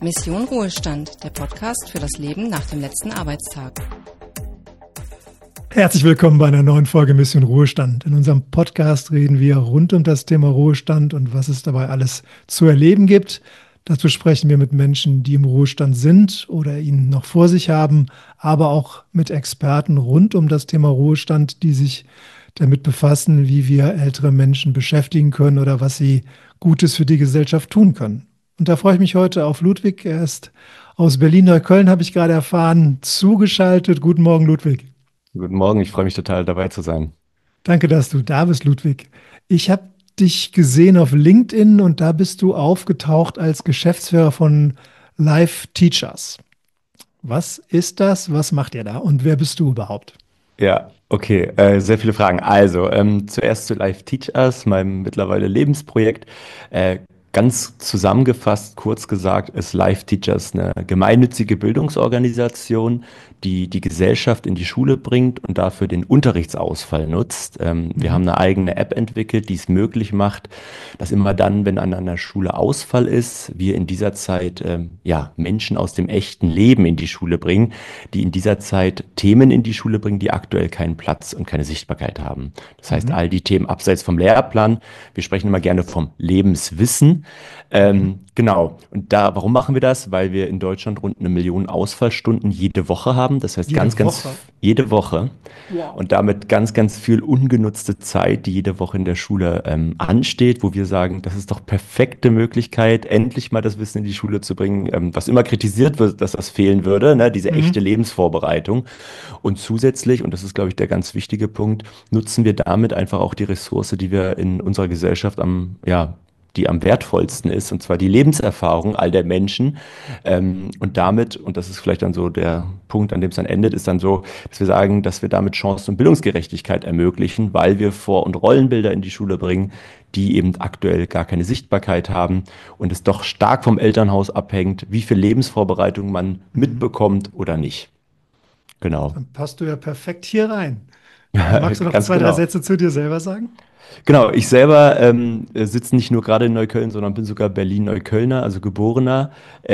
Mission Ruhestand, der Podcast für das Leben nach dem letzten Arbeitstag. Herzlich willkommen bei einer neuen Folge Mission Ruhestand. In unserem Podcast reden wir rund um das Thema Ruhestand und was es dabei alles zu erleben gibt. Dazu sprechen wir mit Menschen, die im Ruhestand sind oder ihn noch vor sich haben, aber auch mit Experten rund um das Thema Ruhestand, die sich damit befassen, wie wir ältere Menschen beschäftigen können oder was sie Gutes für die Gesellschaft tun können. Und da freue ich mich heute auf Ludwig. Er ist aus Berlin-Neukölln, habe ich gerade erfahren, zugeschaltet. Guten Morgen, Ludwig. Guten Morgen, ich freue mich total dabei zu sein. Danke, dass du da bist, Ludwig. Ich habe dich gesehen auf LinkedIn und da bist du aufgetaucht als Geschäftsführer von Life Teachers. Was ist das? Was macht ihr da? Und wer bist du überhaupt? Ja, okay, sehr viele Fragen. Also, zuerst zu Life Teachers, meinem mittlerweile Lebensprojekt. Ganz zusammengefasst, kurz gesagt, ist Life Teachers eine gemeinnützige Bildungsorganisation, die die Gesellschaft in die Schule bringt und dafür den Unterrichtsausfall nutzt. Wir haben eine eigene App entwickelt, die es möglich macht, dass immer dann, wenn an einer Schule Ausfall ist, wir in dieser Zeit Menschen aus dem echten Leben in die Schule bringen, die in dieser Zeit Themen in die Schule bringen, die aktuell keinen Platz und keine Sichtbarkeit haben. Das heißt, all die Themen abseits vom Lehrplan. Wir sprechen immer gerne vom Lebenswissen. Genau. Und warum machen wir das? Weil wir in Deutschland rund 1 Million Ausfallstunden jede Woche haben. Das heißt, jede Woche. Wow. Und damit ganz, ganz viel ungenutzte Zeit, die jede Woche in der Schule ansteht, wo wir sagen, das ist doch perfekte Möglichkeit, endlich mal das Wissen in die Schule zu bringen, was immer kritisiert wird, dass das fehlen würde, ne? Diese echte Lebensvorbereitung. Und zusätzlich, und das ist, glaube ich, der ganz wichtige Punkt, nutzen wir damit einfach auch die Ressource, die wir in unserer Gesellschaft die am wertvollsten ist, und zwar die Lebenserfahrung all der Menschen. Und damit, und das ist vielleicht dann so der Punkt, an dem es dann endet, ist dann so, dass wir sagen, dass wir damit Chancen- und Bildungsgerechtigkeit ermöglichen, weil wir Vor- und Rollenbilder in die Schule bringen, die eben aktuell gar keine Sichtbarkeit haben und es doch stark vom Elternhaus abhängt, wie viel Lebensvorbereitung man mitbekommt oder nicht. Genau. Dann passt du ja perfekt hier rein. Magst du noch Ganz 2, 3 genau. Sätze zu dir selber sagen? Genau, ich selber sitze nicht nur gerade in Neukölln, sondern bin sogar Berlin-Neuköllner, also Geborener.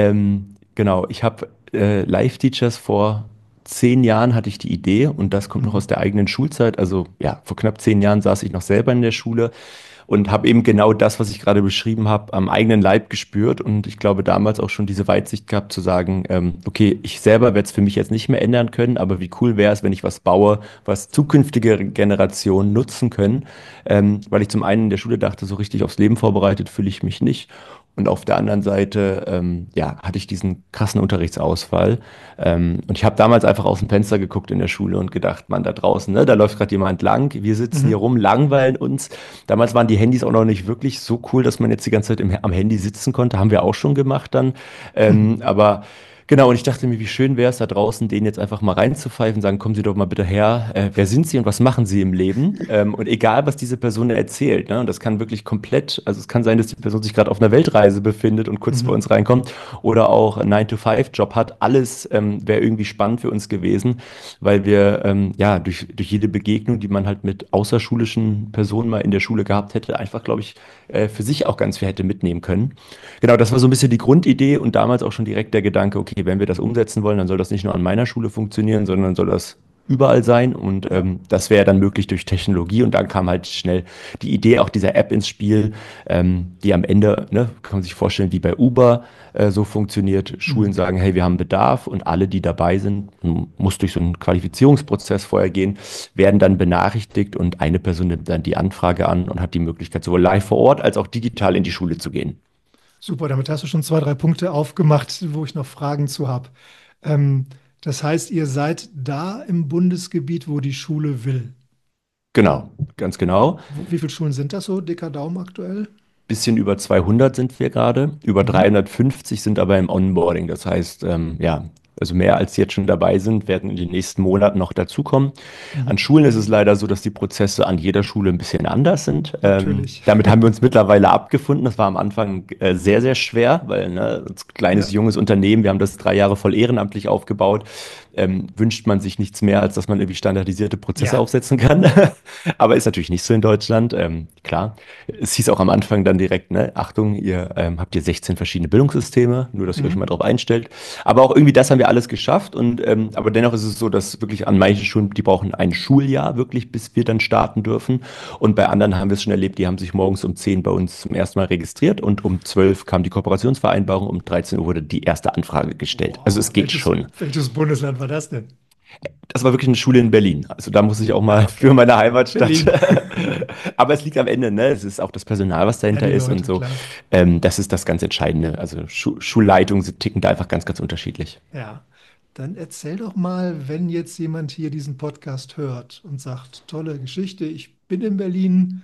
Genau, ich habe Life Teachers vor 10 Jahren hatte ich die Idee, und das kommt noch aus der eigenen Schulzeit. Also ja, vor knapp 10 Jahren saß ich noch selber in der Schule und habe eben genau das, was ich gerade beschrieben habe, am eigenen Leib gespürt. Und ich glaube, damals auch schon diese Weitsicht gehabt zu sagen, okay, ich selber werde es für mich jetzt nicht mehr ändern können, aber wie cool wäre es, wenn ich was baue, was zukünftige Generationen nutzen können. Weil ich zum einen in der Schule dachte, so richtig aufs Leben vorbereitet fühle ich mich nicht. Und auf der anderen Seite, hatte ich diesen krassen Unterrichtsausfall. Und ich habe damals einfach aus dem Fenster geguckt in der Schule und gedacht, Mann, da draußen, ne, da läuft gerade jemand lang. Wir sitzen hier rum, langweilen uns. Damals waren die Handys auch noch nicht wirklich so cool, dass man jetzt die ganze Zeit am Handy sitzen konnte. Haben wir auch schon gemacht dann. Aber genau, und ich dachte mir, wie schön wäre es da draußen, denen jetzt einfach mal reinzupfeifen, sagen, kommen Sie doch mal bitte her, wer sind Sie und was machen Sie im Leben? Und egal, was diese Person erzählt, ne, und das kann wirklich komplett, also es kann sein, dass die Person sich gerade auf einer Weltreise befindet und kurz vor uns reinkommt oder auch einen 9-to-5-Job hat, alles wäre irgendwie spannend für uns gewesen, weil wir durch jede Begegnung, die man halt mit außerschulischen Personen mal in der Schule gehabt hätte, einfach, glaube ich, für sich auch ganz viel hätte mitnehmen können. Genau, das war so ein bisschen die Grundidee und damals auch schon direkt der Gedanke, okay, wenn wir das umsetzen wollen, dann soll das nicht nur an meiner Schule funktionieren, sondern soll das überall sein, und das wäre dann möglich durch Technologie, und dann kam halt schnell die Idee auch dieser App ins Spiel, die am Ende, ne, kann man sich vorstellen, wie bei Uber so funktioniert. Schulen sagen, hey, wir haben Bedarf, und alle, die dabei sind, muss durch so einen Qualifizierungsprozess vorher gehen, werden dann benachrichtigt, und eine Person nimmt dann die Anfrage an und hat die Möglichkeit, sowohl live vor Ort als auch digital in die Schule zu gehen. Super, damit hast du schon 2, 3 Punkte aufgemacht, wo ich noch Fragen zu habe. Das heißt, ihr seid da im Bundesgebiet, wo die Schule will. Genau, ganz genau. Wie viele Schulen sind das so, dicker Daumen aktuell? Bisschen über 200 sind wir gerade, über 350 sind aber im Onboarding. Das heißt, also mehr als jetzt schon dabei sind, werden in den nächsten Monaten noch dazukommen. An Schulen ist es leider so, dass die Prozesse an jeder Schule ein bisschen anders sind. Natürlich. Damit haben wir uns mittlerweile abgefunden. Das war am Anfang sehr, sehr schwer, weil als kleines, junges Unternehmen, wir haben das 3 Jahre voll ehrenamtlich aufgebaut. wünscht man sich nichts mehr, als dass man irgendwie standardisierte Prozesse Ja. aufsetzen kann. Aber ist natürlich nicht so in Deutschland. Klar, es hieß auch am Anfang dann direkt, ne, Achtung, ihr habt hier 16 verschiedene Bildungssysteme, nur dass ihr euch mal Mhm. drauf einstellt. Aber auch irgendwie das haben wir alles geschafft. Und aber dennoch ist es so, dass wirklich an manchen Schulen, die brauchen ein Schuljahr wirklich, bis wir dann starten dürfen. Und bei anderen haben wir es schon erlebt, die haben sich morgens um 10 bei uns zum ersten Mal registriert und um 12 kam die Kooperationsvereinbarung, um 13 Uhr wurde die erste Anfrage gestellt. Also es Wow. geht schon. Welches Bundesland war das denn? Das war wirklich eine Schule in Berlin. Also da muss ich auch mal für Okay. meine Heimatstadt. Berlin. Aber es liegt am Ende, ne? Es ist auch das Personal, was Ja, dahinter die ist und Leute, so. klar. Das ist das ganz Entscheidende. Also Schulleitungen ticken da einfach ganz, ganz unterschiedlich. Ja. Dann erzähl doch mal, wenn jetzt jemand hier diesen Podcast hört und sagt, tolle Geschichte, ich bin in Berlin,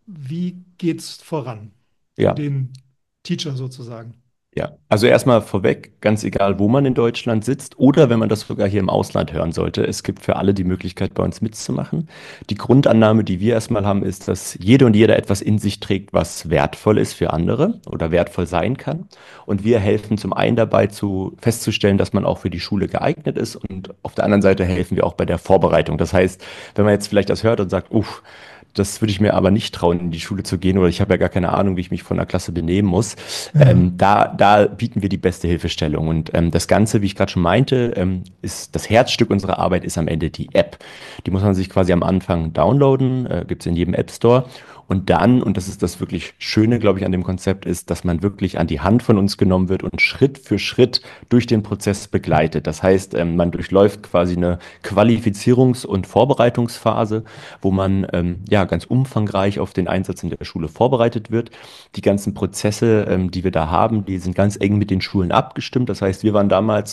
wie geht's voran für Ja. den Teacher sozusagen? Ja, also erstmal vorweg, ganz egal, wo man in Deutschland sitzt oder wenn man das sogar hier im Ausland hören sollte, es gibt für alle die Möglichkeit, bei uns mitzumachen. Die Grundannahme, die wir erstmal haben, ist, dass jede und jeder etwas in sich trägt, was wertvoll ist für andere oder wertvoll sein kann. Und wir helfen zum einen dabei, festzustellen, dass man auch für die Schule geeignet ist und auf der anderen Seite helfen wir auch bei der Vorbereitung. Das heißt, wenn man jetzt vielleicht das hört und sagt, uff, das würde ich mir aber nicht trauen, in die Schule zu gehen oder ich habe ja gar keine Ahnung, wie ich mich von der Klasse benehmen muss. Ja. Da bieten wir die beste Hilfestellung. Und das Ganze, wie ich gerade schon meinte, ist das Herzstück unserer Arbeit ist am Ende die App. Die muss man sich quasi am Anfang downloaden, gibt es in jedem App Store. Und dann, und das ist das wirklich Schöne, glaube ich, an dem Konzept, ist, dass man wirklich an die Hand von uns genommen wird und Schritt für Schritt durch den Prozess begleitet. Das heißt, man durchläuft quasi eine Qualifizierungs- und Vorbereitungsphase, wo man ja ganz umfangreich auf den Einsatz in der Schule vorbereitet wird. Die ganzen Prozesse, die wir da haben, die sind ganz eng mit den Schulen abgestimmt. Das heißt, wir waren damals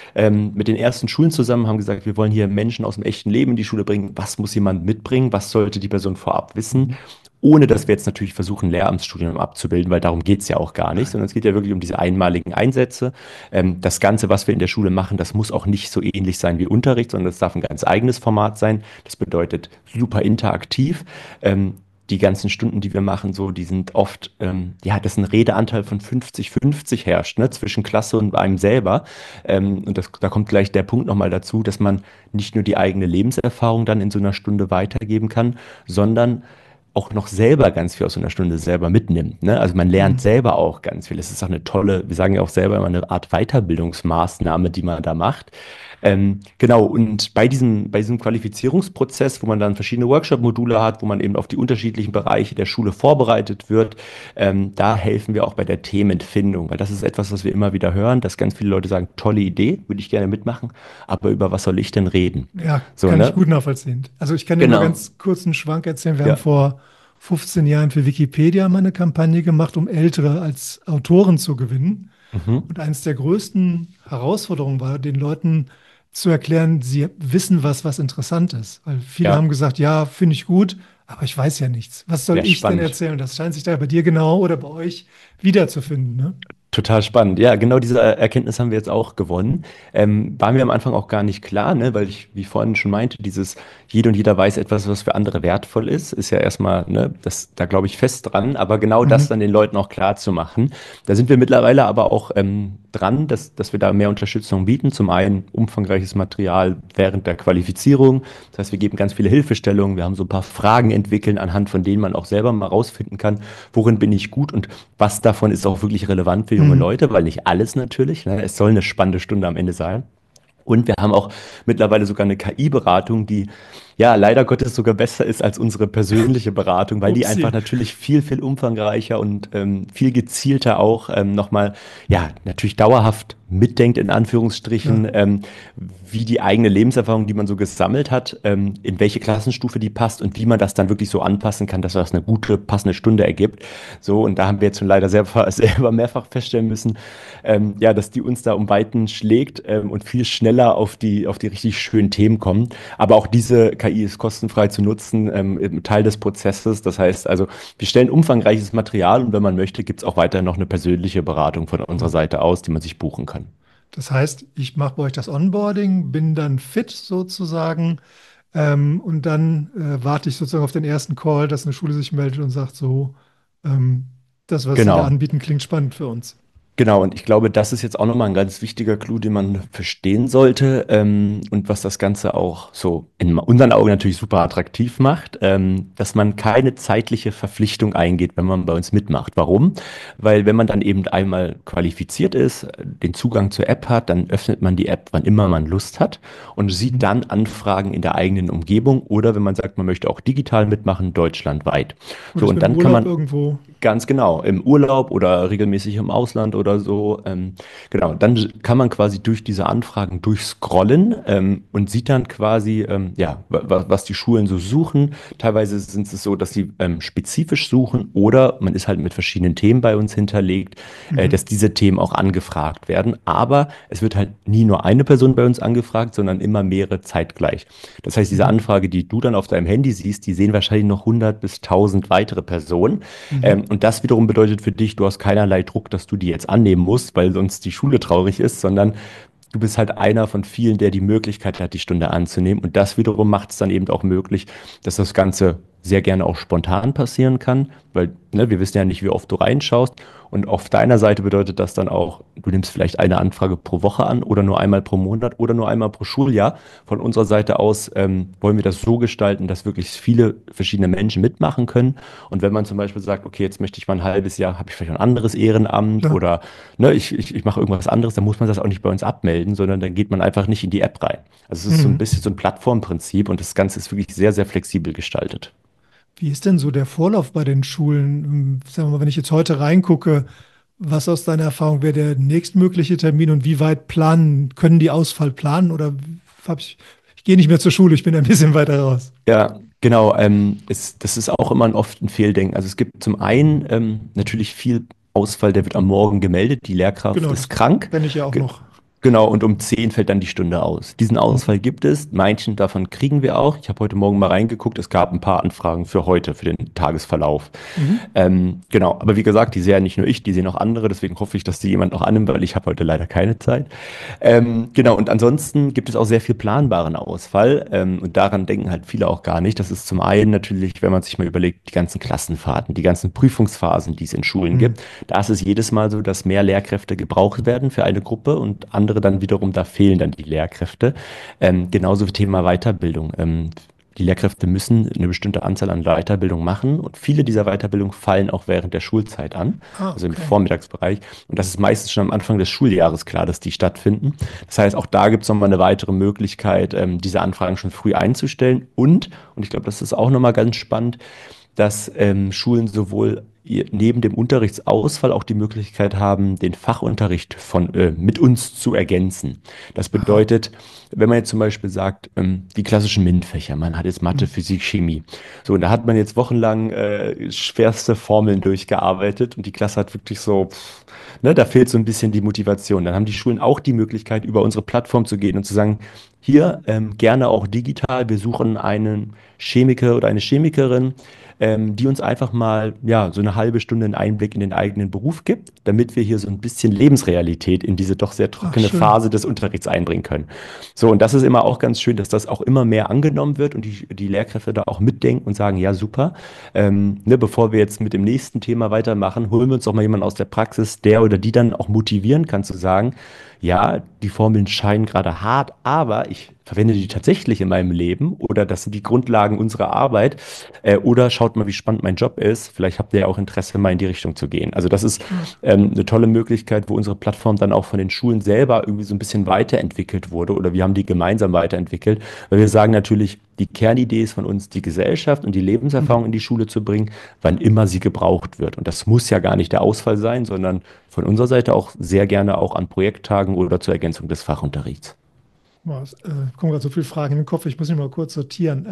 mit den ersten Schulen zusammen, haben gesagt, wir wollen hier Menschen aus dem echten Leben in die Schule bringen. Was muss jemand mitbringen? Was sollte die Person vorab wissen? Ohne dass wir jetzt natürlich versuchen, Lehramtsstudium abzubilden, weil darum geht's ja auch gar nicht, Nein. sondern es geht ja wirklich um diese einmaligen Einsätze. Das Ganze, was wir in der Schule machen, das muss auch nicht so ähnlich sein wie Unterricht, sondern das darf ein ganz eigenes Format sein. Das bedeutet super interaktiv. Die ganzen Stunden, die wir machen, so, die sind oft, ja, dass ein Redeanteil von 50-50 herrscht, ne, zwischen Klasse und einem selber. Und da kommt gleich der Punkt nochmal dazu, dass man nicht nur die eigene Lebenserfahrung dann in so einer Stunde weitergeben kann, sondern auch noch selber ganz viel aus so einer Stunde selber mitnimmt. Ne? Also man lernt Mhm. selber auch ganz viel. Es ist auch eine tolle, wir sagen ja auch selber immer eine Art Weiterbildungsmaßnahme, die man da macht. Genau, und bei diesem Qualifizierungsprozess, wo man dann verschiedene Workshop-Module hat, wo man eben auf die unterschiedlichen Bereiche der Schule vorbereitet wird, da helfen wir auch bei der Themenfindung, weil das ist etwas, was wir immer wieder hören, dass ganz viele Leute sagen, tolle Idee, würde ich gerne mitmachen, aber über was soll ich denn reden? Ja, So, kann ich ne? gut nachvollziehen. Also ich kann dir mal Genau. ganz kurz einen Schwank erzählen. Wir haben Ja. vor 15 Jahren für Wikipedia mal eine Kampagne gemacht, um Ältere als Autoren zu gewinnen. Mhm. Und eines der größten Herausforderungen war, den Leuten zu erklären, sie wissen was interessant ist. Weil viele haben Ja, gesagt, ja, finde ich gut, aber ich weiß ja nichts. Was soll sehr ich denn spannend. erzählen? Das scheint sich da bei dir genau oder bei euch wiederzufinden, ne? Total spannend. Ja, genau diese Erkenntnis haben wir jetzt auch gewonnen. War mir am Anfang auch gar nicht klar, ne? Weil ich, wie vorhin schon meinte, dieses jede und jeder weiß etwas, was für andere wertvoll ist ja erstmal, ne, da glaube ich fest dran, aber genau das Mhm. dann den Leuten auch klar zu machen. Da sind wir mittlerweile aber auch dran, dass wir da mehr Unterstützung bieten. Zum einen umfangreiches Material während der Qualifizierung. Das heißt, wir geben ganz viele Hilfestellungen. Wir haben so ein paar Fragen entwickeln, anhand von denen man auch selber mal rausfinden kann, worin bin ich gut und was davon ist auch wirklich relevant für junge Mhm. Leute, weil nicht alles natürlich. Ne? Es soll eine spannende Stunde am Ende sein. Und wir haben auch mittlerweile sogar eine KI-Beratung, die ja leider Gottes sogar besser ist als unsere persönliche Beratung, weil die einfach Upsi. natürlich viel, viel umfangreicher und viel gezielter auch nochmal, ja, natürlich dauerhaft mitdenkt, in Klar. Anführungsstrichen, wie die eigene Lebenserfahrung, die man so gesammelt hat, in welche Klassenstufe die passt und wie man das dann wirklich so anpassen kann, dass das eine gute, passende Stunde ergibt. So, und da haben wir jetzt schon leider selber mehrfach feststellen müssen, ja, dass die uns da um Weiten schlägt und viel schneller auf die richtig schönen Themen kommen. Aber auch diese KI ist kostenfrei zu nutzen, Teil des Prozesses. Das heißt also, wir stellen umfangreiches Material und wenn man möchte, gibt es auch weiter noch eine persönliche Beratung von unserer Seite aus, die man sich buchen kann. Das heißt, ich mache bei euch das Onboarding, bin dann fit sozusagen, und dann warte ich sozusagen auf den ersten Call, dass eine Schule sich meldet und sagt so, ähm, das, was Sie da Genau. anbieten, klingt spannend für uns. Genau, und ich glaube, das ist jetzt auch nochmal ein ganz wichtiger Clou, den man verstehen sollte, und was das Ganze auch so in unseren Augen natürlich super attraktiv macht, dass man keine zeitliche Verpflichtung eingeht, wenn man bei uns mitmacht. Warum? Weil wenn man dann eben einmal qualifiziert ist, den Zugang zur App hat, dann öffnet man die App, wann immer man Lust hat und sieht dann Anfragen in der eigenen Umgebung oder wenn man sagt, man möchte auch digital mitmachen, deutschlandweit. Und So, ich und bin im dann kann Urlaub man irgendwo. ganz genau, im Urlaub oder regelmäßig im Ausland oder so. Genau, dann kann man quasi durch diese Anfragen durchscrollen und sieht dann quasi, ja, was die Schulen so suchen. Teilweise sind es so, dass sie spezifisch suchen oder man ist halt mit verschiedenen Themen bei uns hinterlegt, Mhm. dass diese Themen auch angefragt werden. Aber es wird halt nie nur eine Person bei uns angefragt, sondern immer mehrere zeitgleich. Das heißt, diese Mhm. Anfrage, die du dann auf deinem Handy siehst, die sehen wahrscheinlich noch 100 bis 1000 weitere Personen. Mhm. Und das wiederum bedeutet für dich, du hast keinerlei Druck, dass du die jetzt annehmen musst, weil sonst die Schule traurig ist, sondern du bist halt einer von vielen, der die Möglichkeit hat, die Stunde anzunehmen. Und das wiederum macht es dann eben auch möglich, dass das Ganze sehr gerne auch spontan passieren kann, weil ne, wir wissen ja nicht, wie oft du reinschaust. Und auf deiner Seite bedeutet das dann auch, du nimmst vielleicht eine Anfrage pro Woche an oder nur einmal pro Monat oder nur einmal pro Schuljahr. Von unserer Seite aus wollen wir das so gestalten, dass wirklich viele verschiedene Menschen mitmachen können. Und wenn man zum Beispiel sagt, okay, jetzt möchte ich mal ein halbes Jahr, habe ich vielleicht ein anderes Ehrenamt Klar. oder ne, ich mache irgendwas anderes, dann muss man das auch nicht bei uns abmelden, sondern dann geht man einfach nicht in die App rein. Also es ist so ein Mhm. bisschen so ein Plattformprinzip und das Ganze ist wirklich sehr, sehr flexibel gestaltet. Wie ist denn so der Vorlauf bei den Schulen? Sagen wir mal, wenn ich jetzt heute reingucke, was aus deiner Erfahrung wäre der nächstmögliche Termin und wie weit planen, können die Ausfall planen oder ich gehe nicht mehr zur Schule, ich bin ein bisschen weiter raus. Ja, genau. Das ist auch immer oft ein Fehldenken. Also es gibt zum einen natürlich viel Ausfall, der wird am Morgen gemeldet, die Lehrkraft Genau, ist das krank. kenne ich ja auch Ge noch. Genau, und um 10 fällt dann die Stunde aus. Diesen Mhm. Ausfall gibt es, manchen davon kriegen wir auch. Ich habe heute Morgen mal reingeguckt, es gab ein paar Anfragen für heute, für den Tagesverlauf. Mhm. Genau, aber wie gesagt, die sehe ja nicht nur ich, die sehen auch andere, deswegen hoffe ich, dass die jemand noch annimmt, weil ich habe heute leider keine Zeit. Genau, und ansonsten gibt es auch sehr viel planbaren Ausfall und daran denken halt viele auch gar nicht. Das ist zum einen natürlich, wenn man sich mal überlegt, die ganzen Klassenfahrten, die ganzen Prüfungsphasen, die es in Schulen Mhm. gibt. Da ist es jedes Mal so, dass mehr Lehrkräfte gebraucht werden für eine Gruppe und andere dann wiederum, da fehlen dann die Lehrkräfte. Genauso wie Thema Weiterbildung. Die Lehrkräfte müssen eine bestimmte Anzahl an Weiterbildung machen und viele dieser Weiterbildungen fallen auch während der Schulzeit an, Ah, also im okay. Vormittagsbereich. Und das ist meistens schon am Anfang des Schuljahres klar, dass die stattfinden. Das heißt, auch da gibt es nochmal eine weitere Möglichkeit, diese Anfragen schon früh einzustellen. Und ich glaube, das ist auch nochmal ganz spannend, dass Schulen sowohl neben dem Unterrichtsausfall auch die Möglichkeit haben, den Fachunterricht mit uns zu ergänzen. Das Aha. bedeutet, wenn man jetzt zum Beispiel sagt, die klassischen MINT-Fächer, man hat jetzt Mathe, Mhm. Physik, Chemie. So, und da hat man jetzt wochenlang schwerste Formeln durchgearbeitet und die Klasse hat wirklich so, ne, da fehlt so ein bisschen die Motivation. Dann haben die Schulen auch die Möglichkeit, über unsere Plattform zu gehen und zu sagen, hier gerne auch digital, wir suchen einen Chemiker oder eine Chemikerin, die uns einfach mal ja, so eine halbe Stunde einen Einblick in den eigenen Beruf gibt, damit wir hier so ein bisschen Lebensrealität in diese doch sehr Ach, trockene schön. Phase des Unterrichts einbringen können. So, und das ist immer auch ganz schön, dass das auch immer mehr angenommen wird und die Lehrkräfte da auch mitdenken und sagen, ja, super, ne, bevor wir jetzt mit dem nächsten Thema weitermachen, holen wir uns doch mal jemanden aus der Praxis, der oder die dann auch motivieren kann zu sagen, ja, die Formeln scheinen gerade hart, aber ich verwende die tatsächlich in meinem Leben oder das sind die Grundlagen unserer Arbeit oder schaut mal, wie spannend mein Job ist. Vielleicht habt ihr ja auch Interesse, mal in die Richtung zu gehen. Also das ist Ah, eine tolle Möglichkeit, wo unsere Plattform dann auch von den Schulen selber irgendwie so ein bisschen weiterentwickelt wurde oder wir haben die gemeinsam weiterentwickelt, weil wir sagen natürlich, die Kernidee ist von uns, die Gesellschaft und die mhm. Lebenserfahrung in die Schule zu bringen, wann immer sie gebraucht wird. Und das muss ja gar nicht der Ausfall sein, sondern von unserer Seite auch sehr gerne auch an Projekttagen oder zur Ergänzung des Fachunterrichts. Boah, es kommen gerade so viele Fragen in den Kopf, ich muss mich mal kurz sortieren.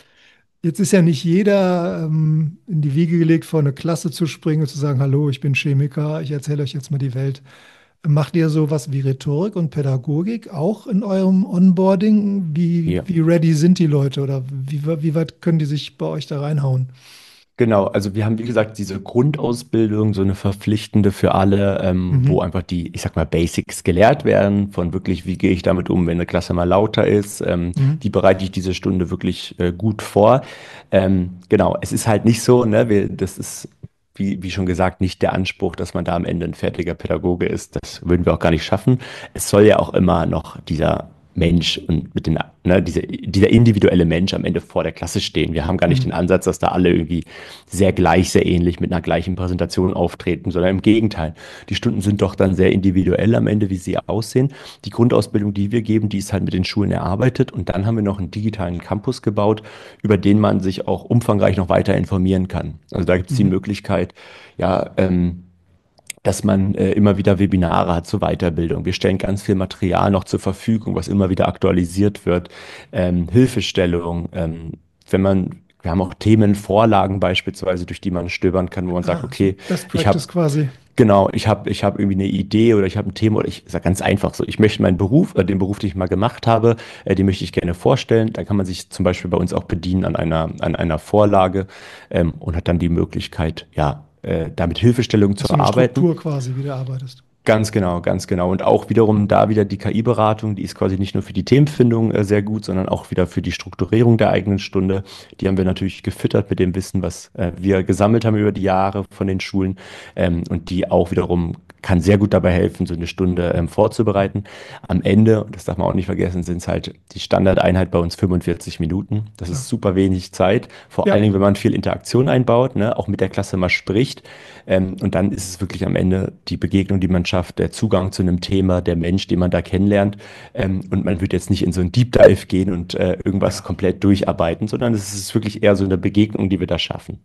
Jetzt ist ja nicht jeder in die Wiege gelegt, vor eine Klasse zu springen und zu sagen, hallo, ich bin Chemiker, ich erzähle euch jetzt mal die Welt. Macht ihr sowas wie Rhetorik und Pädagogik auch in eurem Onboarding? Ja. Wie ready sind die Leute oder wie weit können die sich bei euch da reinhauen? Genau, also wir haben, wie gesagt, diese Grundausbildung, so eine verpflichtende für alle, wo Mhm. einfach die, ich sag mal, Basics gelehrt werden, von wirklich, wie gehe ich damit um, wenn eine Klasse mal lauter ist, Mhm. wie bereite ich diese Stunde wirklich gut vor. Genau, es ist halt nicht so, ne, das ist wie schon gesagt, nicht der Anspruch, dass man da am Ende ein fertiger Pädagoge ist. Das würden wir auch gar nicht schaffen. Es soll ja auch immer noch dieser Mensch und mit den, ne, dieser individuelle Mensch am Ende vor der Klasse stehen. Wir haben gar nicht den Ansatz, dass da alle irgendwie sehr gleich, sehr ähnlich mit einer gleichen Präsentation auftreten, sondern im Gegenteil. Die Stunden sind doch dann sehr individuell am Ende, wie sie aussehen. Die Grundausbildung, die wir geben, die ist halt mit den Schulen erarbeitet und dann haben wir noch einen digitalen Campus gebaut, über den man sich auch umfangreich noch weiter informieren kann. Also da gibt es die Möglichkeit, ja, dass man immer wieder Webinare hat zur Weiterbildung. Wir stellen ganz viel Material noch zur Verfügung, was immer wieder aktualisiert wird. Hilfestellung, wir haben auch Themenvorlagen beispielsweise, durch die man stöbern kann, wo man sagt, okay, Best ich habe Practice quasi. genau, ich habe irgendwie eine Idee oder ich habe ein Thema oder ich sage ganz einfach so, ich möchte meinen Beruf, den Beruf, den ich mal gemacht habe, den möchte ich gerne vorstellen. Da kann man sich zum Beispiel bei uns auch bedienen an einer Vorlage und hat dann die Möglichkeit, ja, damit Hilfestellung zu So eine erarbeiten. Struktur quasi, wie du arbeitest. Ganz genau, ganz genau. Und auch wiederum da wieder die KI-Beratung, die ist quasi nicht nur für die Themenfindung sehr gut, sondern auch wieder für die Strukturierung der eigenen Stunde. Die haben wir natürlich gefüttert mit dem Wissen, was wir gesammelt haben über die Jahre von den Schulen. Und die auch wiederum kann sehr gut dabei helfen, so eine Stunde vorzubereiten. Am Ende, und das darf man auch nicht vergessen, sind es halt die Standardeinheit bei uns 45 Minuten. Das ist super wenig Zeit. Vor Ja. allen Dingen, wenn man viel Interaktion einbaut, ne, auch mit der Klasse mal spricht. Und dann ist es wirklich am Ende die Begegnung, die man schafft, der Zugang zu einem Thema, der Mensch, den man da kennenlernt. Und man wird jetzt nicht in so einen Deep Dive gehen und irgendwas komplett durcharbeiten, sondern es ist wirklich eher so eine Begegnung, die wir da schaffen.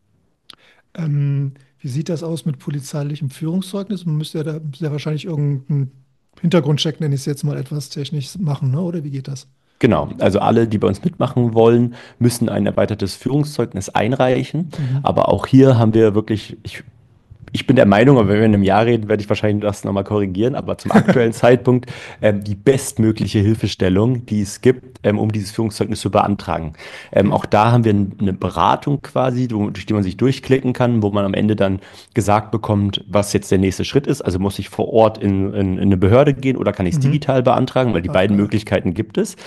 Wie sieht das aus mit polizeilichem Führungszeugnis? Man müsste ja da sehr wahrscheinlich irgendeinen Hintergrundcheck, nenne ich es jetzt mal etwas technisch machen, ne? Oder wie geht das? Genau, also alle, die bei uns mitmachen wollen, müssen ein erweitertes Führungszeugnis einreichen. Aber auch hier haben wir wirklich, ich bin der Meinung, aber wenn wir in einem Jahr reden, werde ich wahrscheinlich das nochmal korrigieren, aber zum aktuellen Zeitpunkt die bestmögliche Hilfestellung, die es gibt, um dieses Führungszeugnis zu beantragen. Auch da haben wir eine Beratung quasi, durch die man sich durchklicken kann, wo man am Ende dann gesagt bekommt, was jetzt der nächste Schritt ist. Also muss ich vor Ort in eine Behörde gehen oder kann ich es digital beantragen, weil die beiden Möglichkeiten gibt es.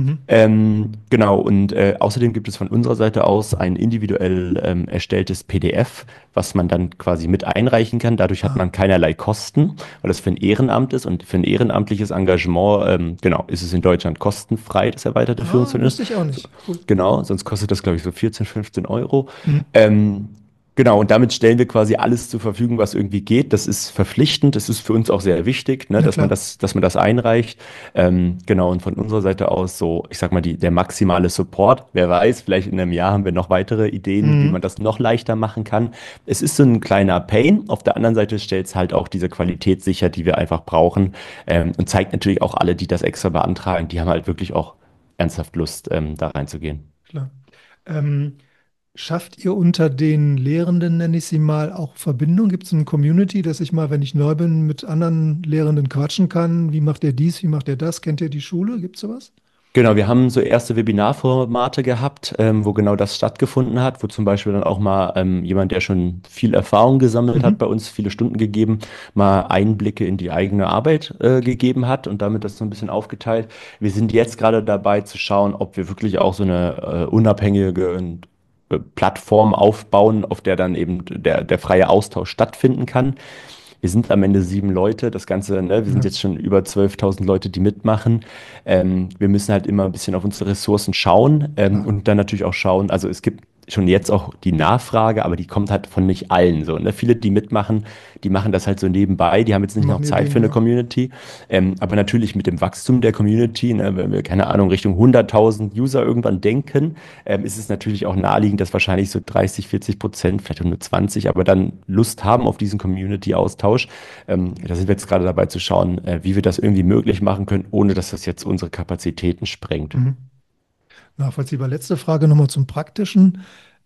Genau, und außerdem gibt es von unserer Seite aus ein individuell erstelltes PDF, was man dann quasi mit einreichen kann. Dadurch hat man keinerlei Kosten, weil das für ein Ehrenamt ist und für ein ehrenamtliches Engagement, genau, ist es in Deutschland kostenfrei, das erweiterte Führungszeugnis. Wusste ich auch nicht. Cool. Genau, sonst kostet das, glaube ich, so 14, 15 Euro. Genau, und damit stellen wir quasi alles zur Verfügung, was irgendwie geht. Das ist verpflichtend, das ist für uns auch sehr wichtig, ne, Ja, dass man klar. dass man das einreicht. Genau, und von unserer Seite aus so, ich sag mal, der maximale Support. Wer weiß, vielleicht in einem Jahr haben wir noch weitere Ideen, wie man das noch leichter machen kann. Es ist so ein kleiner Pain. Auf der anderen Seite stellt es halt auch diese Qualität sicher, die wir einfach brauchen. Und zeigt natürlich auch alle, die das extra beantragen, die haben halt wirklich auch ernsthaft Lust, da reinzugehen. Klar. Ähm, Schafft ihr unter den Lehrenden, nenne ich sie mal, auch Verbindung? Gibt es eine Community, dass ich mal, wenn ich neu bin, mit anderen Lehrenden quatschen kann? Wie macht ihr dies? Wie macht ihr das? Kennt ihr die Schule? Gibt es sowas? Genau, wir haben so erste Webinarformate gehabt, wo genau das stattgefunden hat, wo zum Beispiel dann auch mal jemand, der schon viel Erfahrung gesammelt hat, bei uns viele Stunden gegeben, mal Einblicke in die eigene Arbeit gegeben hat und damit das so ein bisschen aufgeteilt. Wir sind jetzt gerade dabei zu schauen, ob wir wirklich auch so eine unabhängige Plattform aufbauen, auf der dann eben der freie Austausch stattfinden kann. Wir sind am Ende 7 Leute, das Ganze, ne, wir sind jetzt schon über 12.000 Leute, die mitmachen. Wir müssen halt immer ein bisschen auf unsere Ressourcen schauen und dann natürlich auch schauen, also es gibt schon jetzt auch die Nachfrage, aber die kommt halt von nicht allen so. Ne? Viele, die mitmachen, die machen das halt so nebenbei, die haben jetzt nicht noch Machen Zeit für nebenbei, eine ja. Community. Aber natürlich mit dem Wachstum der Community, ne, wenn wir, keine Ahnung, Richtung 100.000 User irgendwann denken, ist es natürlich auch naheliegend, dass wahrscheinlich so 30, 40%, vielleicht auch nur 20, aber dann Lust haben auf diesen Community-Austausch. Da sind wir jetzt gerade dabei zu schauen, wie wir das irgendwie möglich machen können, ohne dass das jetzt unsere Kapazitäten sprengt. Nachvollziehbar. Letzte Frage nochmal zum Praktischen.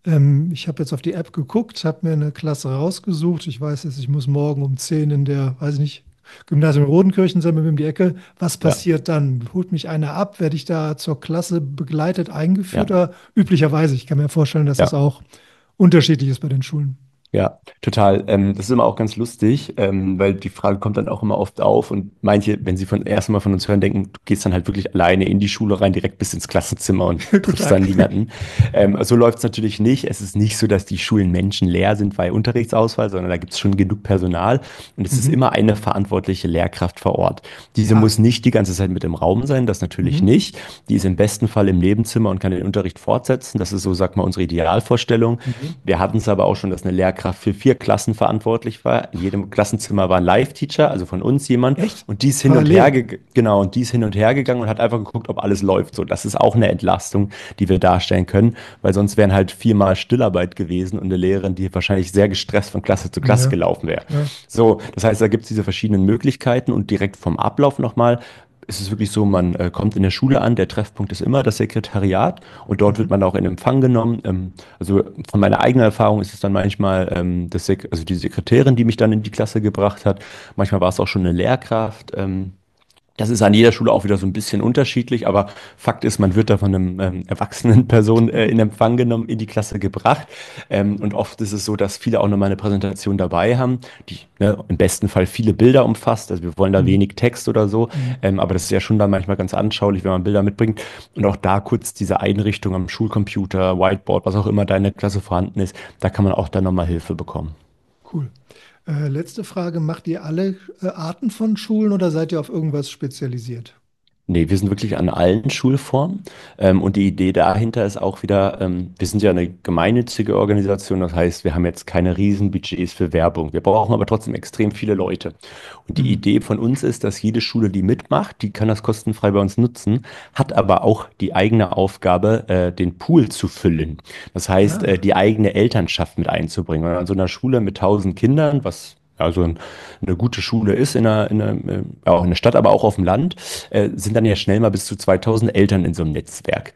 Ich habe jetzt auf die App geguckt, habe mir eine Klasse rausgesucht. Ich weiß jetzt, ich muss morgen um 10 in der, weiß ich nicht, Gymnasium Rodenkirchen sein, um die Ecke. Was Ja, passiert dann? Holt mich einer ab? Werde ich da zur Klasse begleitet, eingeführt? ja, Oder üblicherweise, ich kann mir vorstellen, dass das ja. auch unterschiedlich ist bei den Schulen. Ja, total. Das ist immer auch ganz lustig, weil die Frage kommt dann auch immer oft auf und manche, wenn sie von erst Mal von uns hören, denken, du gehst dann halt wirklich alleine in die Schule rein, direkt bis ins Klassenzimmer und Guten triffst Tag. dann niemanden. So läuft es natürlich nicht. Es ist nicht so, dass die Schulen menschenleer sind bei Unterrichtsausfall, sondern da gibt es schon genug Personal und es ist Mhm. immer eine verantwortliche Lehrkraft vor Ort. Diese Ah, muss nicht die ganze Zeit mit im Raum sein, das natürlich mhm. nicht. Die ist im besten Fall im Nebenzimmer und kann den Unterricht fortsetzen. Das ist so, sag mal, unsere Idealvorstellung. Mhm. Wir hatten es aber auch schon, dass eine Lehrkraft für 4 Klassen verantwortlich war. In jedem Klassenzimmer war ein Live-Teacher, also von uns jemand. Echt? Und die ist hin und her, Parallel. genau, und die ist hin und her gegangen und hat einfach geguckt, ob alles läuft. So, das ist auch eine Entlastung, die wir darstellen können, weil sonst wären halt 4-mal Stillarbeit gewesen und eine Lehrerin, die wahrscheinlich sehr gestresst von Klasse zu Klasse Ja, gelaufen wäre. klar. So, das heißt, da gibt es diese verschiedenen Möglichkeiten und direkt vom Ablauf nochmal. Es ist wirklich so, man kommt in der Schule an, der Treffpunkt ist immer das Sekretariat und dort wird Mhm. man auch in Empfang genommen. Also von meiner eigenen Erfahrung ist es dann manchmal also die Sekretärin, die mich dann in die Klasse gebracht hat. Manchmal war es auch schon eine Lehrkraft. Das ist an jeder Schule auch wieder so ein bisschen unterschiedlich, aber Fakt ist, man wird da von einem erwachsenen Person in Empfang genommen, in die Klasse gebracht. Und oft ist es so, dass viele auch nochmal eine Präsentation dabei haben, die im besten Fall viele Bilder umfasst. Also wir wollen da Mhm. wenig Text oder so, Mhm. aber das ist ja schon dann manchmal ganz anschaulich, wenn man Bilder mitbringt. Und auch da kurz diese Einrichtung am Schulcomputer, Whiteboard, was auch immer da in der Klasse vorhanden ist, da kann man auch dann nochmal Hilfe bekommen. Cool. Letzte Frage. Macht ihr alle Arten von Schulen oder seid ihr auf irgendwas spezialisiert? Nee, wir sind wirklich an allen Schulformen. Und die Idee dahinter ist auch wieder, wir sind ja eine gemeinnützige Organisation, das heißt, wir haben jetzt keine riesen Budgets für Werbung. Wir brauchen aber trotzdem extrem viele Leute. Und die Mhm. Idee von uns ist, dass jede Schule, die mitmacht, die kann das kostenfrei bei uns nutzen, hat aber auch die eigene Aufgabe, den Pool zu füllen. Das heißt, Ah, die eigene Elternschaft mit einzubringen. Und an so einer Schule mit 1.000 Kindern, was ja, so eine gute Schule ist auch in der Stadt, aber auch auf dem Land, sind dann ja schnell mal bis zu 2.000 Eltern in so einem Netzwerk.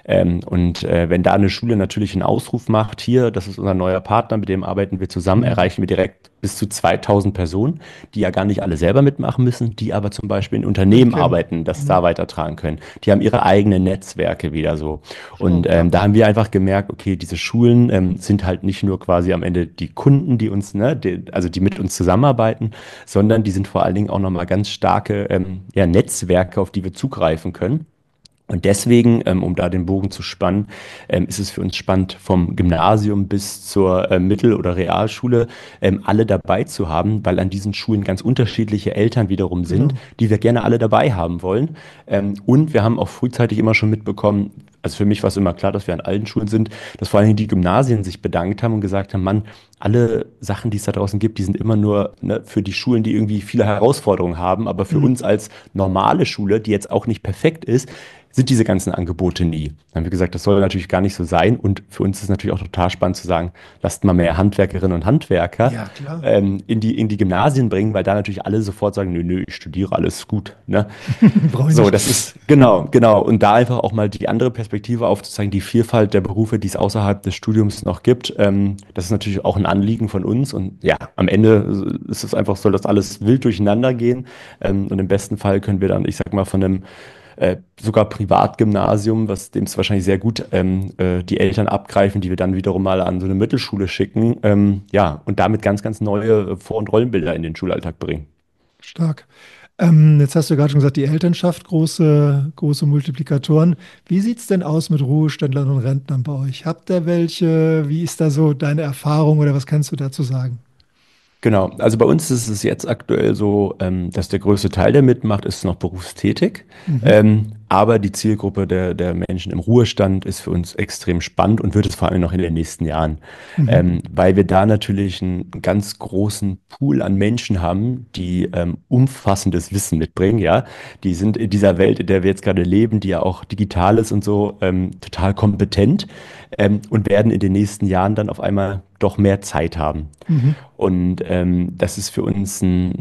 Wenn da eine Schule natürlich einen Ausruf macht, hier, das ist unser neuer Partner, mit dem arbeiten wir zusammen, mhm. erreichen wir direkt bis zu 2.000 Personen, die ja gar nicht alle selber mitmachen müssen, die aber zum Beispiel in Gut Unternehmen kennen. arbeiten, das da Mhm. weitertragen können. Die haben ihre eigenen Netzwerke wieder so. Und Schau, ja. da haben wir einfach gemerkt, okay, diese Schulen sind halt nicht nur quasi am Ende die Kunden, die uns, also die mit uns zusammenarbeiten, sondern die sind vor allen Dingen auch nochmal ganz starke ja, Netzwerke, auf die wir zugreifen können. Und deswegen, um da den Bogen zu spannen, ist es für uns spannend, vom Gymnasium bis zur Mittel- oder Realschule alle dabei zu haben, weil an diesen Schulen ganz unterschiedliche Eltern wiederum sind, Genau. die wir gerne alle dabei haben wollen. Und wir haben auch frühzeitig immer schon mitbekommen, also für mich war es immer klar, dass wir an allen Schulen sind, dass vor allen Dingen die Gymnasien sich bedankt haben und gesagt haben, Mann, alle Sachen, die es da draußen gibt, die sind immer nur für die Schulen, die irgendwie viele Herausforderungen haben, aber für Mhm. uns als normale Schule, die jetzt auch nicht perfekt ist, sind diese ganzen Angebote nie. Dann haben wir gesagt, das soll natürlich gar nicht so sein. Und für uns ist es natürlich auch total spannend zu sagen, lasst mal mehr Handwerkerinnen und Handwerker Ja, klar. in die Gymnasien bringen, weil da natürlich alle sofort sagen, nö, nö, ich studiere, alles gut. Ne? Brauche ich So, nicht. das ist, genau, genau. Und da einfach auch mal die andere Perspektive aufzuzeigen, die Vielfalt der Berufe, die es außerhalb des Studiums noch gibt. Das ist natürlich auch ein Anliegen von uns. Und ja, am Ende ist es einfach, soll das alles wild durcheinander gehen. Und im besten Fall können wir dann, ich sag mal, von einem sogar Privatgymnasium, dem es wahrscheinlich sehr gut die Eltern abgreifen, die wir dann wiederum mal an so eine Mittelschule schicken, ja, und damit ganz, ganz neue Vor- und Rollenbilder in den Schulalltag bringen. Stark. Jetzt hast du gerade schon gesagt, die Elternschaft, große Multiplikatoren. Wie sieht es denn aus mit Ruheständlern und Rentnern bei euch? Habt ihr welche? Wie ist da so deine Erfahrung oder was kannst du dazu sagen? Genau, also bei uns ist es jetzt aktuell so, dass der größte Teil, der mitmacht, ist noch berufstätig. Mhm. Aber die Zielgruppe der Menschen im Ruhestand ist für uns extrem spannend und wird es vor allem noch in den nächsten Jahren. Mhm. Weil wir da natürlich einen ganz großen Pool an Menschen haben, die umfassendes Wissen mitbringen, ja. Die sind in dieser Welt, in der wir jetzt gerade leben, die ja auch digital ist und so, total kompetent und werden in den nächsten Jahren dann auf einmal doch mehr Zeit haben. Mhm. Und das ist für uns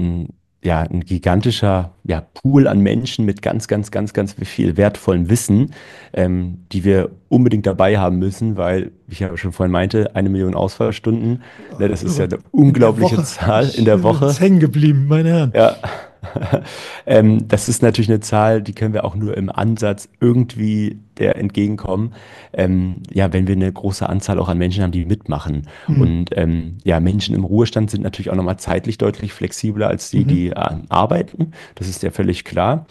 ja, ein gigantischer ja, Pool an Menschen mit ganz, ganz, ganz, ganz viel wertvollem Wissen, die wir unbedingt dabei haben müssen, weil, wie ich ja schon vorhin meinte, 1 Million Ausfallstunden, ne, das ist ja Irre. eine In der unglaubliche Woche. Zahl in Ich der Woche. ist hängen geblieben, meine Herren. Ja, Das ist natürlich eine Zahl, die können wir auch nur im Ansatz irgendwie der entgegenkommen. Ja, wenn wir eine große Anzahl auch an Menschen haben, die mitmachen. Mhm. Und ja, Menschen im Ruhestand sind natürlich auch nochmal zeitlich deutlich flexibler als die, Mhm. die arbeiten. Das ist ja völlig klar.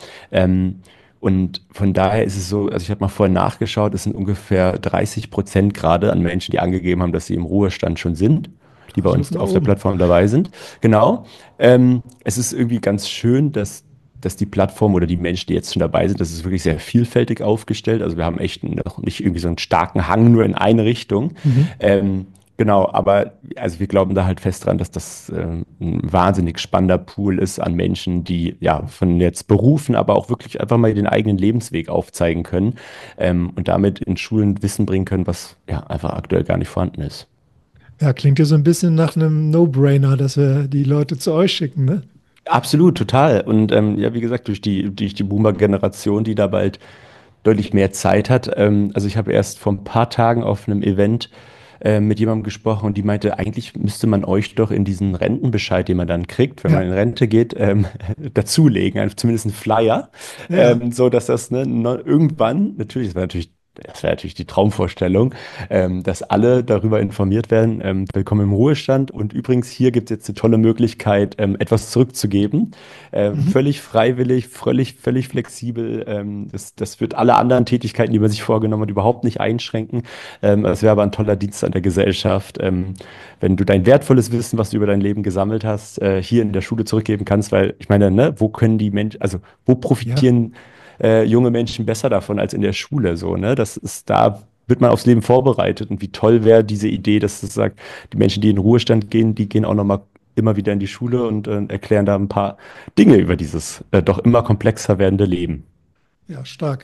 Und von daher ist es so, also ich habe mal vorhin nachgeschaut, es sind ungefähr 30% gerade an Menschen, die angegeben haben, dass sie im Ruhestand schon sind, die bei Also Luft uns nach auf der oben. Plattform dabei sind. Genau. Es ist irgendwie ganz schön, dass die Plattform oder die Menschen, die jetzt schon dabei sind, das ist wirklich sehr vielfältig aufgestellt. Also wir haben echt noch nicht irgendwie so einen starken Hang nur in eine Richtung. Mhm. Genau, aber also wir glauben da halt fest dran, dass das ein wahnsinnig spannender Pool ist an Menschen, die ja von jetzt Berufen, aber auch wirklich einfach mal den eigenen Lebensweg aufzeigen können und damit in Schulen Wissen bringen können, was ja einfach aktuell gar nicht vorhanden ist. Ja, klingt ja so ein bisschen nach einem No-Brainer, dass wir die Leute zu euch schicken, ne? Absolut, total. Und ja, wie gesagt, durch die Boomer-Generation, die da bald deutlich mehr Zeit hat. Also ich habe erst vor ein paar Tagen auf einem Event mit jemandem gesprochen und die meinte, eigentlich müsste man euch doch in diesen Rentenbescheid, den man dann kriegt, wenn man Ja, in Rente geht, dazulegen, also zumindest einen Flyer, ja. so dass das ne, irgendwann, natürlich, das wäre natürlich die Traumvorstellung, dass alle darüber informiert werden, willkommen im Ruhestand und übrigens hier gibt es jetzt eine tolle Möglichkeit, etwas zurückzugeben. Mhm. Völlig freiwillig, völlig flexibel. Das wird alle anderen Tätigkeiten, die man sich vorgenommen hat, überhaupt nicht einschränken. Es wäre aber ein toller Dienst an der Gesellschaft, wenn du dein wertvolles Wissen, was du über dein Leben gesammelt hast, hier in der Schule zurückgeben kannst, weil ich meine, ne, wo können die Menschen, also wo Ja. profitieren junge Menschen besser davon als in der Schule, so, ne? Das ist da. Wird man aufs Leben vorbereitet und wie toll wäre diese Idee, dass es sagt, die Menschen, die in den Ruhestand gehen, die gehen auch nochmal immer wieder in die Schule und erklären da ein paar Dinge über dieses doch immer komplexer werdende Leben. Ja, stark.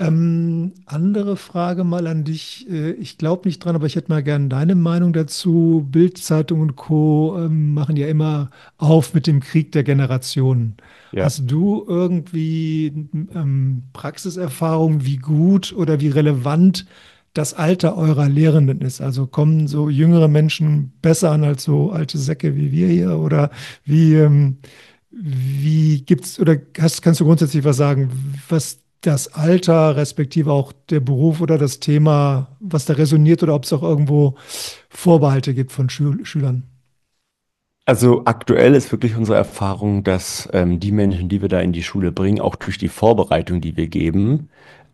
Andere Frage mal an dich. Ich glaube nicht dran, aber ich hätte mal gerne deine Meinung dazu. Bild-Zeitung und Co. Machen ja immer auf mit dem Krieg der Generationen. Ja. Hast du irgendwie Praxiserfahrung, wie gut oder wie relevant das Alter eurer Lehrenden ist? Also kommen so jüngere Menschen besser an als so alte Säcke wie wir hier? Oder wie, wie gibt's oder kannst du grundsätzlich was sagen, was das Alter, respektive auch der Beruf oder das Thema, was da resoniert oder ob es auch irgendwo Vorbehalte gibt von Schülern? Also aktuell ist wirklich unsere Erfahrung, dass die Menschen, die wir da in die Schule bringen, auch durch die Vorbereitung, die wir geben,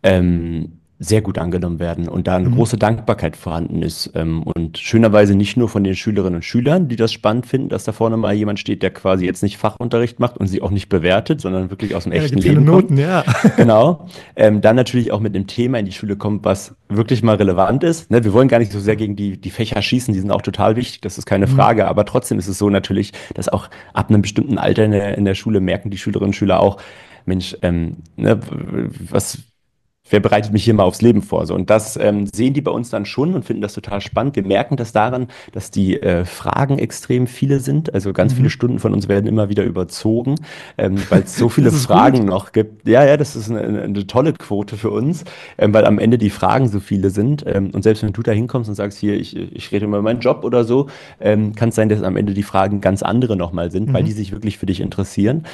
sehr gut angenommen werden und da eine Mhm. große Dankbarkeit vorhanden ist. Und schönerweise nicht nur von den Schülerinnen und Schülern, die das spannend finden, dass da vorne mal jemand steht, der quasi jetzt nicht Fachunterricht macht und sie auch nicht bewertet, sondern wirklich aus dem Ja, da echten gibt es keine Leben kommt. Noten, ja. Genau. Dann natürlich auch mit einem Thema in die Schule kommt, was wirklich mal relevant ist. Ne, wir wollen gar nicht so sehr gegen die Fächer schießen, die sind auch total wichtig, das ist keine Mhm. Frage. Aber trotzdem ist es so natürlich, dass auch ab einem bestimmten Alter in der Schule merken die Schülerinnen und Schüler auch, Mensch, ne, was, wer bereitet mich hier mal aufs Leben vor? So, und das sehen die bei uns dann schon und finden das total spannend. Wir merken das daran, dass die Fragen extrem viele sind. Also ganz viele Mhm. Stunden von uns werden immer wieder überzogen, weil es so viele Das ist gut. Fragen noch gibt. Ja, ja, das ist eine tolle Quote für uns, weil am Ende die Fragen so viele sind. Und selbst wenn du da hinkommst und sagst, hier, ich rede über meinen Job oder so, kann es sein, dass am Ende die Fragen ganz andere nochmal sind, weil die Mhm. sich wirklich für dich interessieren.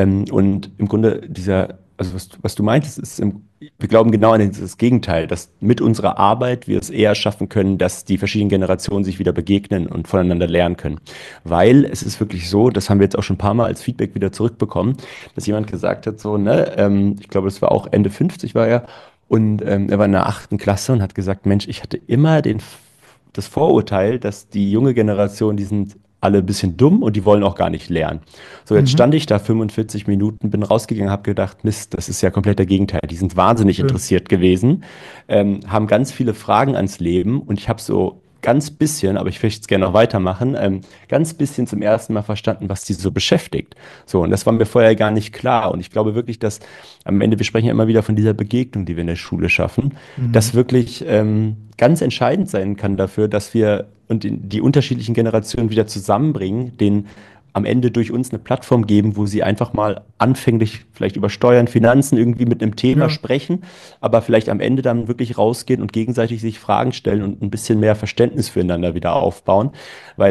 Und im Grunde also was du meintest, wir glauben genau an das Gegenteil, dass mit unserer Arbeit wir es eher schaffen können, dass die verschiedenen Generationen sich wieder begegnen und voneinander lernen können. Weil es ist wirklich so, das haben wir jetzt auch schon ein paar Mal als Feedback wieder zurückbekommen, dass jemand gesagt hat, so, ne, ich glaube, das war auch Ende 50 war er, und er war in der 8. Klasse und hat gesagt, Mensch, ich hatte immer das Vorurteil, dass die junge Generation, die sind alle ein bisschen dumm und die wollen auch gar nicht lernen. So, jetzt Mhm. stand ich da 45 Minuten, bin rausgegangen, habe gedacht, Mist, das ist ja komplett der Gegenteil. Die sind wahnsinnig Schön. interessiert gewesen, haben ganz viele Fragen ans Leben und ich habe so ganz bisschen, aber ich möchte es gerne noch weitermachen, ganz bisschen zum ersten Mal verstanden, was die so beschäftigt. So, und das war mir vorher gar nicht klar. Und ich glaube wirklich, dass am Ende, wir sprechen ja immer wieder von dieser Begegnung, die wir in der Schule schaffen, das Mhm. wirklich ganz entscheidend sein kann dafür, dass wir und die unterschiedlichen Generationen wieder zusammenbringen, denen am Ende durch uns eine Plattform geben, wo sie einfach mal anfänglich vielleicht über Steuern, Finanzen irgendwie mit einem Thema Ja. sprechen, aber vielleicht am Ende dann wirklich rausgehen und gegenseitig sich Fragen stellen und ein bisschen mehr Verständnis füreinander wieder aufbauen, weil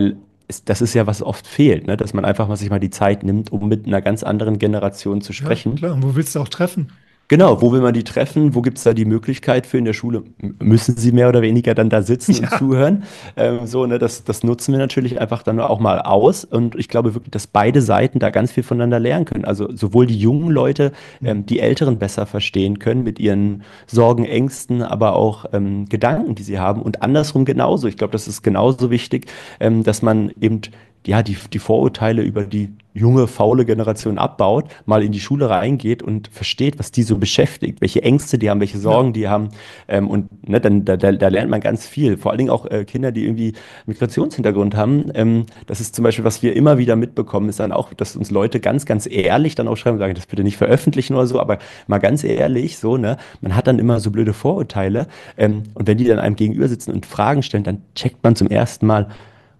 das ist ja, was oft fehlt, ne? Dass man einfach mal sich mal die Zeit nimmt, um mit einer ganz anderen Generation zu Ja, sprechen. klar. Und wo willst du auch treffen? Genau, wo will man die treffen? Wo gibt es da die Möglichkeit für in der Schule? Müssen sie mehr oder weniger dann da sitzen und Ja. zuhören? So, ne, das nutzen wir natürlich einfach dann auch mal aus. Und ich glaube wirklich, dass beide Seiten da ganz viel voneinander lernen können. Also sowohl die jungen Leute, Hm. die Älteren besser verstehen können mit ihren Sorgen, Ängsten, aber auch Gedanken, die sie haben. Und andersrum genauso. Ich glaube, das ist genauso wichtig, dass man eben ja, die Vorurteile über die junge, faule Generation abbaut, mal in die Schule reingeht und versteht, was die so beschäftigt, welche Ängste die haben, welche Ja. Sorgen die haben. Und ne, dann, da lernt man ganz viel. Vor allen Dingen auch Kinder, die irgendwie Migrationshintergrund haben. Das ist zum Beispiel, was wir immer wieder mitbekommen, ist dann auch, dass uns Leute ganz, ganz ehrlich dann auch schreiben, sagen, das bitte nicht veröffentlichen oder so, aber mal ganz ehrlich, so, ne, man hat dann immer so blöde Vorurteile. Und wenn die dann einem gegenüber sitzen und Fragen stellen, dann checkt man zum ersten Mal,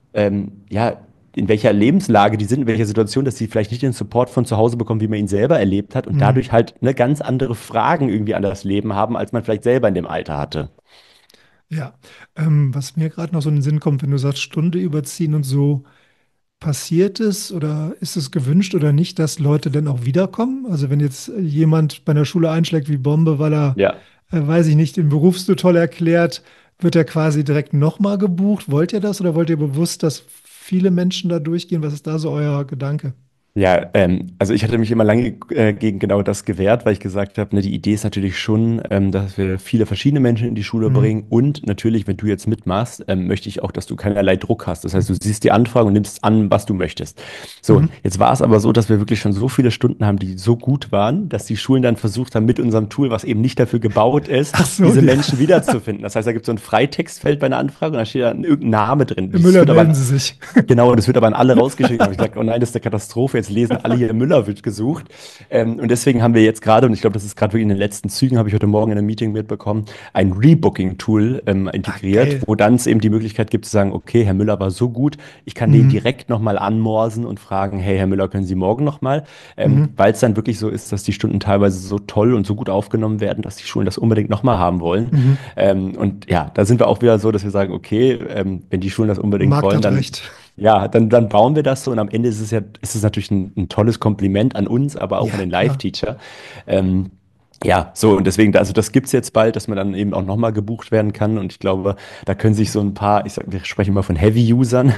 ja, in welcher Lebenslage die sind, in welcher Situation, dass sie vielleicht nicht den Support von zu Hause bekommen, wie man ihn selber erlebt hat und Hm. dadurch halt eine ganz andere Fragen irgendwie an das Leben haben, als man vielleicht selber in dem Alter hatte. Ja. Was mir gerade noch so in den Sinn kommt, wenn du sagst, Stunde überziehen und so, passiert es oder ist es gewünscht oder nicht, dass Leute dann auch wiederkommen? Also wenn jetzt jemand bei der Schule einschlägt wie Bombe, weil er, Ja. weiß ich nicht, den Beruf so toll erklärt, wird er quasi direkt nochmal gebucht? Wollt ihr das oder wollt ihr bewusst, dass viele Menschen da durchgehen? Was ist da so euer Gedanke? Ja, also ich hatte mich immer lange gegen genau das gewehrt, weil ich gesagt habe, ne, die Idee ist natürlich schon, dass wir viele verschiedene Menschen in die Schule Hm. bringen und natürlich, wenn du jetzt mitmachst, möchte ich auch, dass du keinerlei Druck hast. Das heißt, du siehst die Anfrage und nimmst an, was du möchtest. So, Mhm. jetzt war es aber so, dass wir wirklich schon so viele Stunden haben, die so gut waren, dass die Schulen dann versucht haben, mit unserem Tool, was eben nicht dafür gebaut ist, Ach so, diese die, Menschen wiederzufinden. Das heißt, da gibt es so ein Freitextfeld bei einer Anfrage und da steht dann irgendein Name drin. Herr Das Müller, wird melden aber Sie sich. Genau, und es wird aber an alle rausgeschickt. Da habe ich gesagt, oh nein, das ist eine Katastrophe. Jetzt lesen alle hier Müller wird gesucht. Und deswegen haben wir jetzt gerade, und ich glaube, das ist gerade wirklich in den letzten Zügen, habe ich heute Morgen in einem Meeting mitbekommen, ein Rebooking-Tool Ah, integriert, geil. wo dann es eben die Möglichkeit gibt zu sagen, okay, Herr Müller war so gut, ich kann den Mhm. direkt nochmal anmorsen und fragen, hey, Herr Müller, können Sie morgen nochmal? Mhm. Weil es dann wirklich so ist, dass die Stunden teilweise so toll und so gut aufgenommen werden, dass die Schulen das unbedingt nochmal haben wollen. Mhm. Und ja, da sind wir auch wieder so, dass wir sagen, okay, wenn die Schulen das unbedingt Markt wollen, hat dann recht. ja, dann bauen wir das so und am Ende ist es ja, ist es natürlich ein tolles Kompliment an uns, aber auch an Ja, den klar. Live-Teacher. Ähm, ja, so und deswegen, also das gibt's jetzt bald, dass man dann eben auch nochmal gebucht werden kann und ich glaube, da können sich so ein paar, ich sag, wir sprechen immer von Heavy-Usern,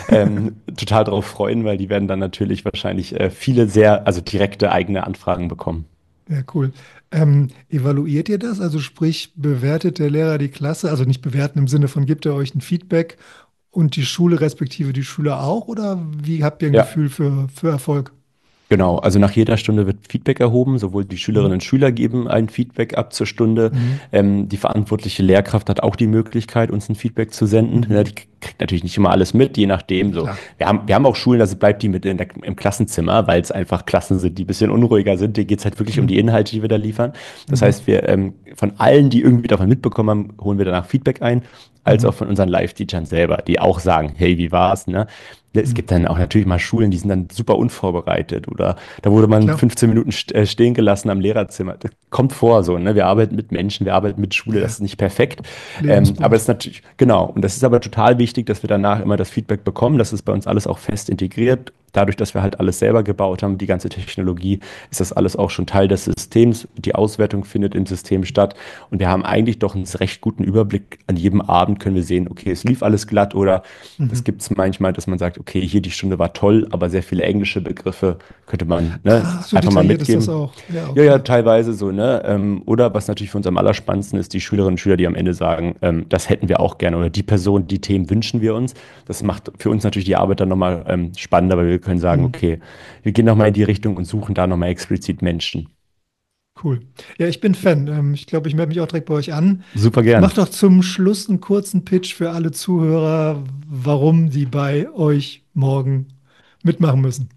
total drauf freuen, weil die werden dann natürlich wahrscheinlich viele sehr, also direkte eigene Anfragen bekommen. Ja, cool. Evaluiert ihr das? Also sprich, bewertet der Lehrer die Klasse? Also nicht bewerten im Sinne von, gibt er euch ein Feedback und die Schule respektive die Schüler auch? Oder wie habt ihr ein Ja. Gefühl für Erfolg? Genau, also nach jeder Stunde wird Feedback erhoben, sowohl die Schülerinnen Mhm. und Schüler geben ein Feedback ab zur Stunde. Mhm. Die verantwortliche Lehrkraft hat auch die Möglichkeit, uns ein Feedback zu senden. Ja, Mhm. die kriegt natürlich nicht immer alles mit, je nachdem. So. Klar. Wir haben auch Schulen, da bleibt die mit im Klassenzimmer, weil es einfach Klassen sind, die ein bisschen unruhiger sind. Denen geht es halt wirklich um Mhm. die Inhalte, die wir da liefern. Das Mhm. heißt, wir von allen, die irgendwie davon mitbekommen haben, holen wir danach Feedback ein, als Mhm. auch von unseren Live-Teachern selber, die auch sagen, hey, wie war's, ne? Ja, es Mhm. gibt dann auch natürlich mal Schulen, die sind dann super unvorbereitet oder da wurde man Klar. 15 Minuten stehen gelassen am Lehrerzimmer. Das kommt vor so, ne? Wir arbeiten mit Menschen, wir arbeiten mit Schule, das Ja, ist nicht perfekt. Aber Lebensbrot. es ist natürlich, genau, und das ist aber total wichtig, dass wir danach immer das Feedback bekommen. Das ist bei uns alles auch fest integriert. Dadurch, dass wir halt alles selber gebaut haben, die ganze Technologie, ist das alles auch schon Teil des Systems. Die Auswertung findet im System statt. Und wir haben eigentlich doch einen recht guten Überblick. An jedem Abend können wir sehen, okay, es lief alles glatt oder das Mhm. gibt es manchmal, dass man sagt, okay, hier die Stunde war toll, aber sehr viele englische Begriffe könnte man ne, Ah, so einfach mal detailliert ist das mitgeben. auch. Ja, Ja, ja, okay. teilweise so, ne? Oder was natürlich für uns am allerspannendsten ist, die Schülerinnen und Schüler, die am Ende sagen, das hätten wir auch gerne oder die Person, die Themen wünschen wir uns. Das macht für uns natürlich die Arbeit dann nochmal spannender, weil wir können sagen, Mhm. okay, wir gehen nochmal in die Richtung und suchen da nochmal explizit Menschen. Cool. Ja, ich bin Fan. Ich glaube, ich melde mich auch direkt bei euch an. Super Mach gern. doch zum Schluss einen kurzen Pitch für alle Zuhörer, warum die bei euch morgen mitmachen müssen.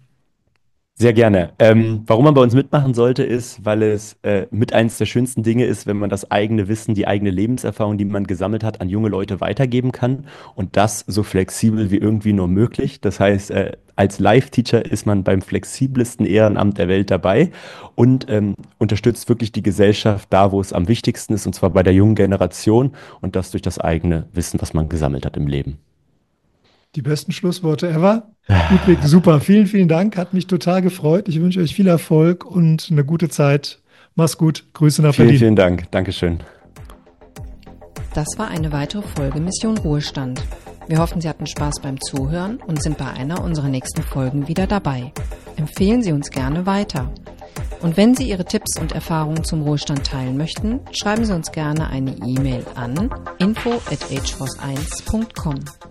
Sehr gerne. Warum man bei uns mitmachen sollte, ist, weil es mit eines der schönsten Dinge ist, wenn man das eigene Wissen, die eigene Lebenserfahrung, die man gesammelt hat, an junge Leute weitergeben kann und das so flexibel wie irgendwie nur möglich. Das heißt, als Live-Teacher ist man beim flexibelsten Ehrenamt der Welt dabei und unterstützt wirklich die Gesellschaft da, wo es am wichtigsten ist, und zwar bei der jungen Generation und das durch das eigene Wissen, was man gesammelt hat im Leben. Die besten Schlussworte ever. Ludwig, super. Vielen, vielen Dank. Hat mich total gefreut. Ich wünsche euch viel Erfolg und eine gute Zeit. Mach's gut. Grüße nach Berlin. Vielen, vielen Dank. Dankeschön. Das war eine weitere Folge Mission Ruhestand. Wir hoffen, Sie hatten Spaß beim Zuhören und sind bei einer unserer nächsten Folgen wieder dabei. Empfehlen Sie uns gerne weiter. Und wenn Sie Ihre Tipps und Erfahrungen zum Ruhestand teilen möchten, schreiben Sie uns gerne eine E-Mail an info@ageforce1.com.